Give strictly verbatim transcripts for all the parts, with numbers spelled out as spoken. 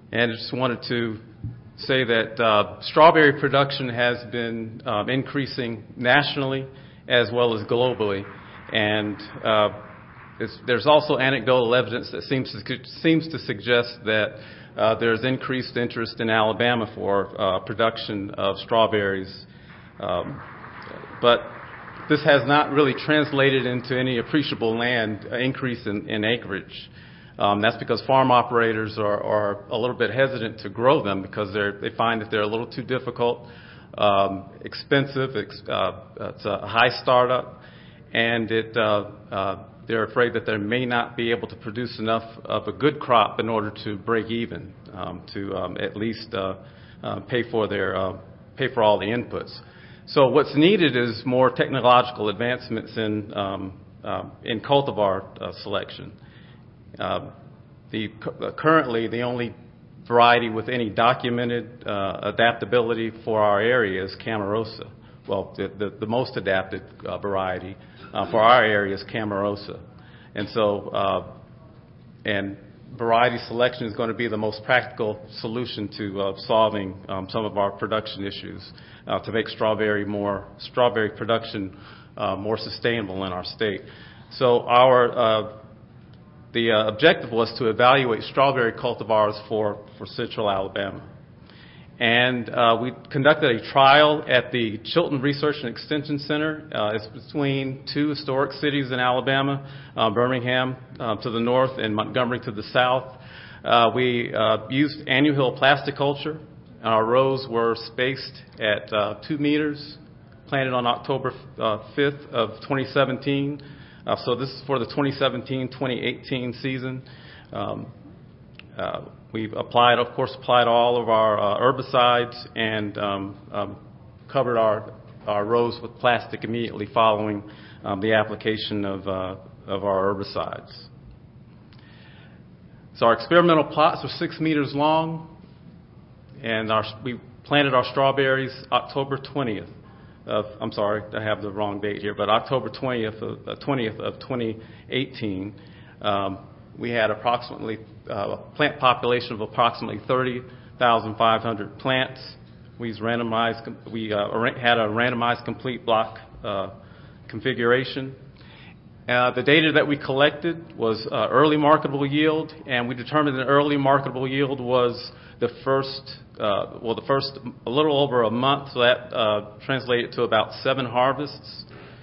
And I just wanted to say that uh, strawberry production has been um, increasing nationally as well as globally. And uh, it's, there's also anecdotal evidence that seems to, seems to suggest that uh, there's increased interest in Alabama for uh, production of strawberries. Um, but this has not really translated into any appreciable land uh, increase in, in acreage. Um, that's because farm operators are, are a little bit hesitant to grow them because they're, they find that they're a little too difficult, um, expensive, ex, uh, it's a high startup, and it, uh, uh, they're afraid that they may not be able to produce enough of a good crop in order to break even, um, to um, at least uh, uh, pay for their uh, pay for all the inputs. So what's needed is more technological advancements in um, uh, in cultivar uh, selection. Uh, the uh, currently the only variety with any documented uh, adaptability for our area is Camarosa. Well, the, the, the most adapted uh, variety uh, for our area is Camarosa, and so uh, and variety selection is going to be the most practical solution to uh, solving um, some of our production issues uh, to make strawberry more strawberry production uh, more sustainable in our state. So our uh, The uh, objective was to evaluate strawberry cultivars for, for Central Alabama. And uh, we conducted a trial at the Chilton Research and Extension Center. Uh, it's between two historic cities in Alabama, uh, Birmingham uh, to the north and Montgomery to the south. Uh, we uh, used annual plasticulture. Our rows were spaced at uh, two meters, planted on October uh, fifth of twenty seventeen. Uh, so this is for the twenty seventeen twenty eighteen season. Um, uh, we've applied, of course, applied all of our uh, herbicides and um, um, covered our, our rows with plastic immediately following um, the application of, uh, of our herbicides. So our experimental plots were six meters long, and our, we planted our strawberries October twentieth. Of, I'm sorry, I have the wrong date here, but October twentieth of, uh, twentieth of twenty eighteen, um, we had approximately uh, a plant population of approximately thirty thousand five hundred plants. We randomized, we uh, had a randomized complete block uh, configuration. Uh, the data that we collected was uh, early marketable yield, and we determined that early marketable yield was the first, uh, well, the first a little over a month, so that uh, translated to about seven harvests.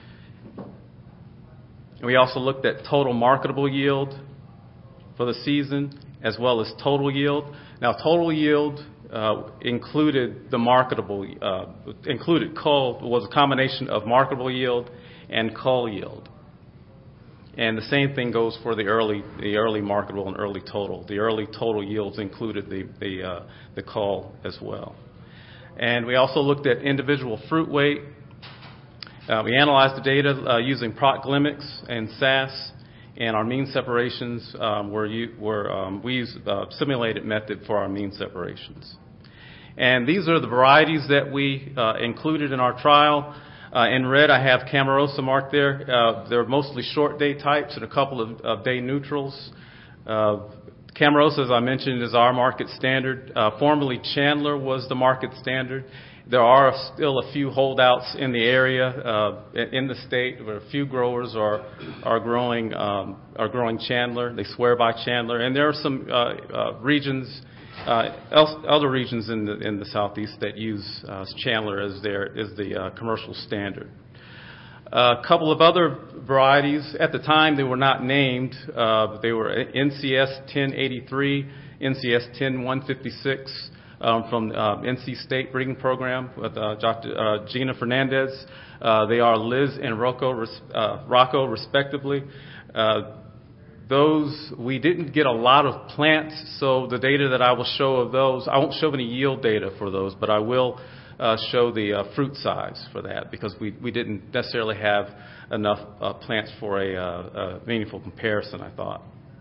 And we also looked at total marketable yield for the season, as well as total yield. Now, total yield uh, included the marketable, uh, included cull, was a combination of marketable yield and cull yield. And the same thing goes for the early, the early marketable and early total. The early total yields included the the, uh, the cull as well. And we also looked at individual fruit weight. Uh, we analyzed the data uh, using Procglymix and S A S, and our mean separations um, were, were um, we used a simulated method for our mean separations. And these are the varieties that we uh, included in our trial. Uh, in red, I have Camarosa marked there. Uh, they're mostly short day types and a couple of, of day neutrals. Uh, Camarosa, as I mentioned, is our market standard. Uh, formerly, Chandler was the market standard. There are still a few holdouts in the area, uh, in the state, where a few growers are are growing um, are growing Chandler. They swear by Chandler, and there are some uh, uh, regions. Uh, other regions in the in the southeast that use uh, Chandler as their as the uh, commercial standard. Uh, a couple of other varieties at the time they were not named. Uh, they were N C S ten eighty-three, N C S ten one fifty-six um, from uh, N C State breeding program with uh, Doctor Uh, Gina Fernandez. Uh, they are Liz and Rocco, uh, Rocco respectively. Uh, Those, we didn't get a lot of plants, so the data that I will show of those, I won't show any yield data for those, but I will uh, show the uh, fruit size for that because we, we didn't necessarily have enough uh, plants for a, uh, a meaningful comparison, I thought.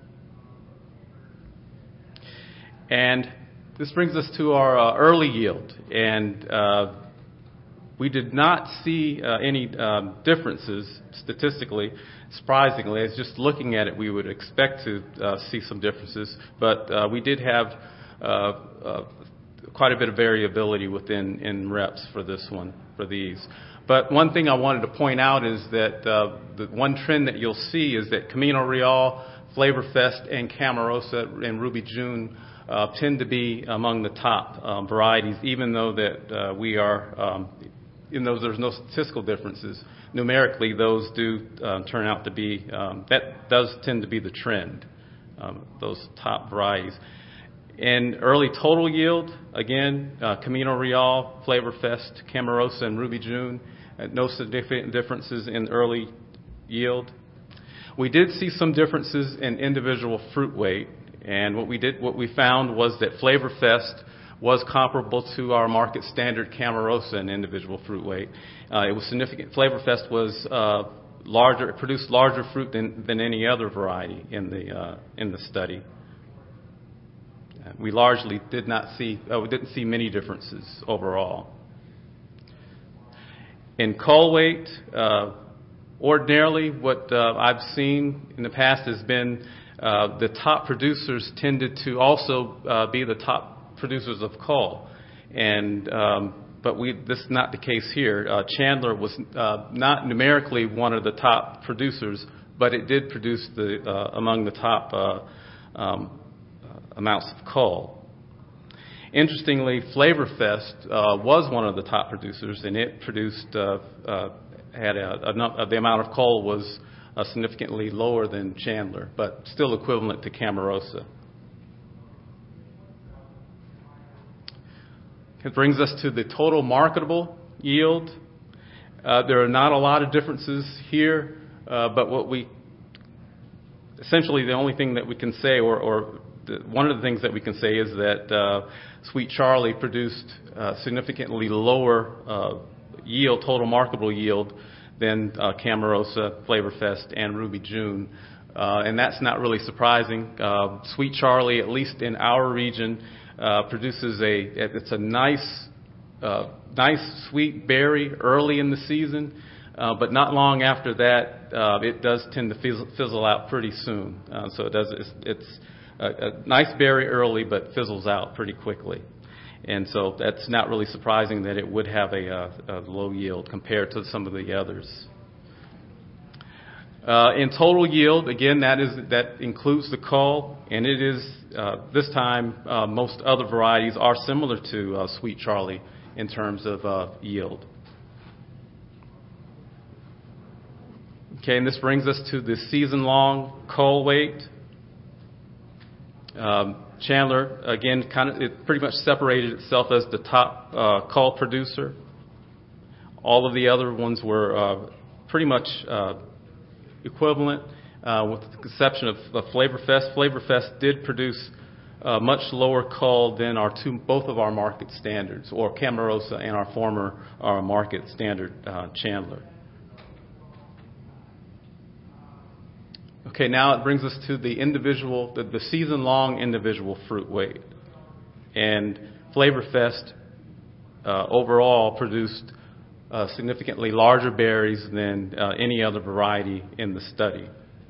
And this brings us to our uh, early yield, and uh, we did not see uh, any um, differences statistically. Surprisingly, as just looking at it, we would expect to uh, see some differences, but uh, we did have uh, uh, quite a bit of variability within in reps for this one, for these. But one thing I wanted to point out is that uh, the one trend that you'll see is that Camino Real, Flavorfest, and Camarosa and Ruby June uh, tend to be among the top um, varieties, even though that uh, we are, um, even though there's no statistical differences. Numerically, those do uh, turn out to be, um, that does tend to be the trend, um, those top varieties. In early total yield, again, uh, Camino Real, Flavorfest, Camarosa, and Ruby June, uh, no significant differences in early yield. We did see some differences in individual fruit weight, and what we did, what we found was that Flavorfest was comparable to our market standard Camarosa in individual fruit weight. Uh, it was significant. Flavorfest was uh, larger, it produced larger fruit than, than any other variety in the uh, in the study. We largely did not see, uh, we didn't see many differences overall. In cull weight, uh, ordinarily what uh, I've seen in the past has been uh, the top producers tended to also uh, be the top producers of cull. And, um, but we, this is not the case here. Uh, Chandler was uh, not numerically one of the top producers, but it did produce the, uh, among the top uh, um, amounts of cull. Interestingly, Flavorfest uh, was one of the top producers, and it produced uh, uh, had a, a, the amount of cull was uh, significantly lower than Chandler, but still equivalent to Camarosa. It brings us to the total marketable yield. Uh, there are not a lot of differences here, uh, but what we essentially the only thing that we can say, or, or the, one of the things that we can say, is that uh, Sweet Charlie produced uh, significantly lower uh, yield, total marketable yield, than uh, Camarosa, Flavorfest, and Ruby June. Uh, and that's not really surprising. Uh, Sweet Charlie, at least in our region, uh, produces a, it's a nice, uh, nice sweet berry early in the season, uh, but not long after that, uh, it does tend to fizzle, fizzle out pretty soon. Uh, so it does, it's, it's a, a nice berry early, but fizzles out pretty quickly. And so that's not really surprising that it would have a, a, a low yield compared to some of the others. Uh, in total yield, again, that is that includes the cull, and it is uh, this time uh, most other varieties are similar to uh, Sweet Charlie in terms of uh, yield. Okay, and this brings us to the season-long cull weight. Um, Chandler, again, kind of it pretty much separated itself as the top uh, cull producer. All of the other ones were uh, pretty much uh, equivalent, uh, with the exception of, of Flavorfest. Flavorfest did produce uh, much lower cull than our two, both of our market standards, or Camarosa and our former our market standard uh, Chandler. Okay, now it brings us to the individual, the, the season-long individual fruit weight. And Flavorfest uh, overall produced uh, significantly larger berries than uh, any other variety in the study.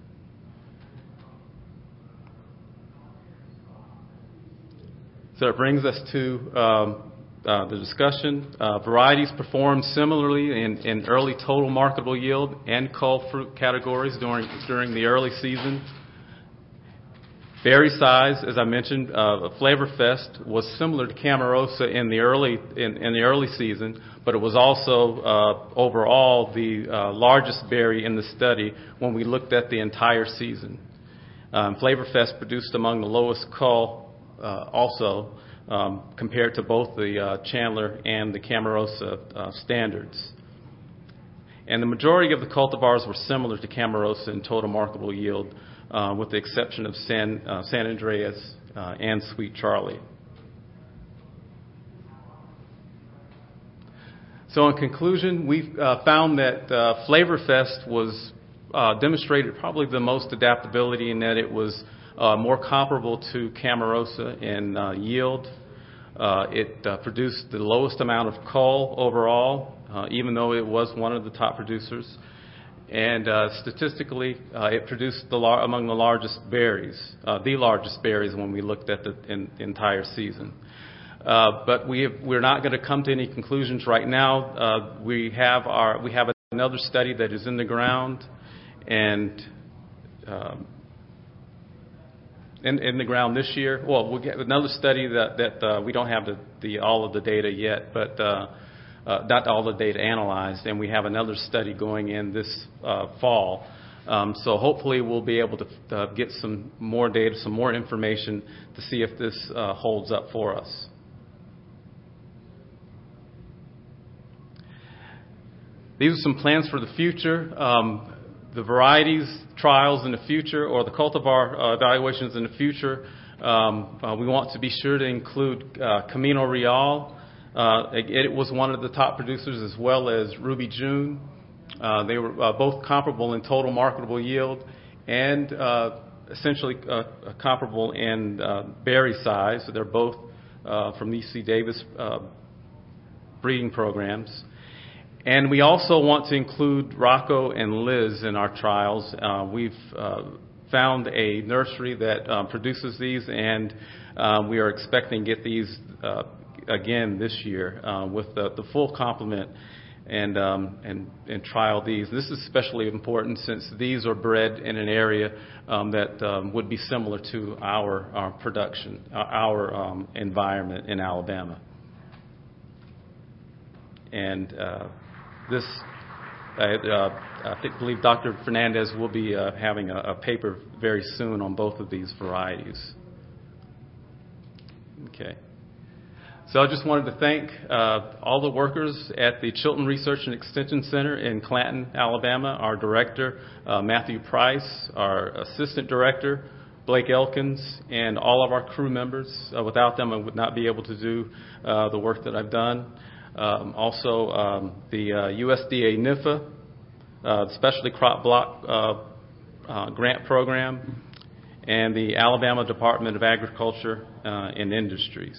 So it brings us to um, uh, the discussion. Uh, varieties performed similarly in, in early total marketable yield and cull fruit categories during, during the early season. Berry size, as I mentioned, uh, Flavorfest was similar to Camarosa in the early in, in the early season, but it was also uh, overall the uh, largest berry in the study when we looked at the entire season. Um, Flavorfest produced among the lowest cull uh, also um, compared to both the uh, Chandler and the Camarosa uh, standards. And the majority of the cultivars were similar to Camarosa in total marketable yield, Uh, with the exception of San, uh, San Andreas uh, and Sweet Charlie. So in conclusion, we uh, found that uh, Flavorfest was uh, demonstrated probably the most adaptability in that it was uh, more comparable to Camarosa in uh, yield. Uh, it uh, produced the lowest amount of cull overall, uh, even though it was one of the top producers. And uh, statistically, uh, it produced the lar- among the largest berries, uh, the largest berries when we looked at the, in, the entire season. Uh, but we have, we're not going to come to any conclusions right now. Uh, we have our we have another study that is in the ground, and um, in, in the ground this year. Well, we'll get another study that that uh, we don't have the, the all of the data yet, but uh, uh, not all the data analyzed, and we have another study going in this uh, fall. Um, so hopefully we'll be able to uh, get some more data, some more information to see if this uh, holds up for us. These are some plans for the future. Um, the varieties trials in the future, or the cultivar uh, evaluations in the future, um, uh, we want to be sure to include uh, Camino Real. Uh, it, it was one of the top producers, as well as Ruby June. Uh, they were uh, both comparable in total marketable yield and uh, essentially uh, comparable in uh, berry size. So they're both uh, from the U C Davis uh, breeding programs. And we also want to include Rocco and Liz in our trials. Uh, we've uh, found a nursery that uh, produces these, and uh, we are expecting to get these uh, again this year uh, with the, the full complement and, um, and and trial these. This is especially important since these are bred in an area um, that um, would be similar to our, our production, our um, environment in Alabama. And uh, This, I, uh, I think, believe Doctor Fernandez will be uh, having a, a paper very soon on both of these varieties. Okay. So I just wanted to thank uh, all the workers at the Chilton Research and Extension Center in Clanton, Alabama, our director, uh, Matthew Price, our assistant director, Blake Elkins, and all of our crew members. Uh, without them, I would not be able to do uh, the work that I've done. Um, also, um, the uh, U S D A N I F A, uh, Specialty Crop Block uh, uh, Grant Program, and the Alabama Department of Agriculture uh, and Industries.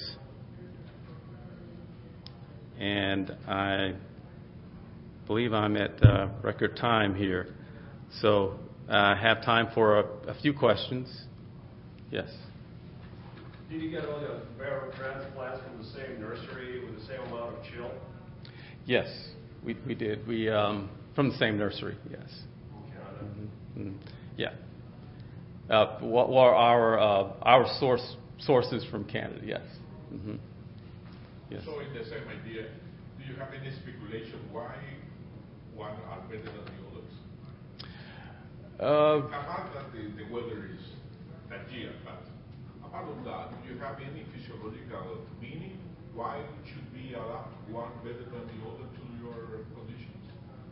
And I believe I'm at uh, record time here. So I have time for a, a few questions. Yes? Did you get all the barrel transplants from the same nursery with the same amount of chill? Yes, we we did. We um, from the same nursery. Yes. Canada. Mm-hmm. Mm-hmm. Yeah. Uh, what were our uh, our source sources from Canada? Yes. Mm-hmm. Yes. So in the same idea, do you have any speculation why one are better than the others? Uh, Apart that the, the weather is that year, but apart of that, do you have any physiological meaning why it should be adapted one better than the other to your conditions?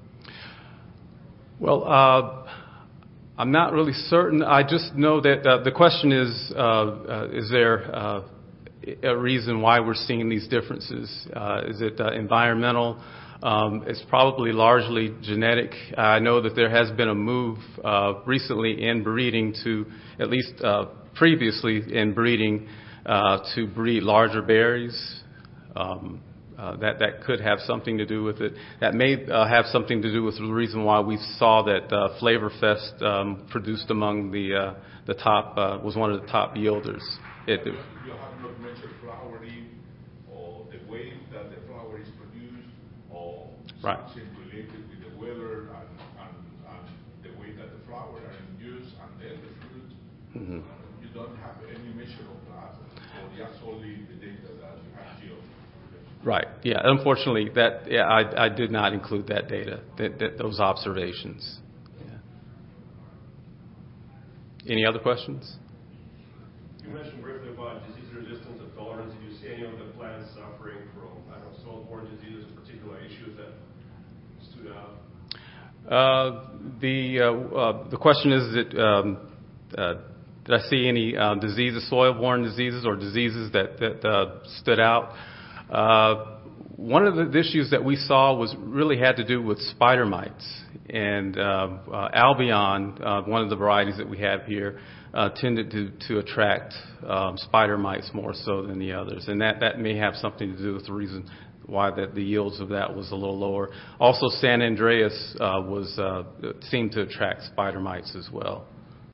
Well, uh, I'm not really certain. I just know that uh, the question is, uh, uh, is there uh, a reason why we're seeing these differences? Uh, is it uh, environmental? Um, it's probably largely genetic. I know that there has been a move uh, recently in breeding to, at least uh, previously in breeding, uh, to breed larger berries. Um, uh, that that could have something to do with it. That may uh, have something to do with the reason why we saw that uh, Flavorfest um, produced among the uh, the top uh, was one of the top yielders. It, you have not mentioned flowering or the way that the flower is produced or right. something related with the weather and, and, and the way that the flowers are induced and then the fruit. Mm-hmm. Uh, you don't have any measure of that, or just only the data that you have here. Right. Yeah. Unfortunately, that yeah, I, I did not include that data, that, that those observations. Yeah. Any other questions? You mentioned briefly about disease resistance and tolerance. Did you see any of the plants suffering from, I don't know, soil-borne diseases, particular issues that stood out? Uh, the uh, uh, the question is that um, uh, did I see any uh, diseases, soil-borne diseases, or diseases that that uh, stood out? Uh, one of the issues that we saw was really had to do with spider mites, and uh, uh, Albion, uh, one of the varieties that we have here, uh, tended to to attract um, spider mites more so than the others, and that that may have something to do with the reason why the, the yields of that was a little lower. Also, San Andreas uh, was uh, seemed to attract spider mites as well.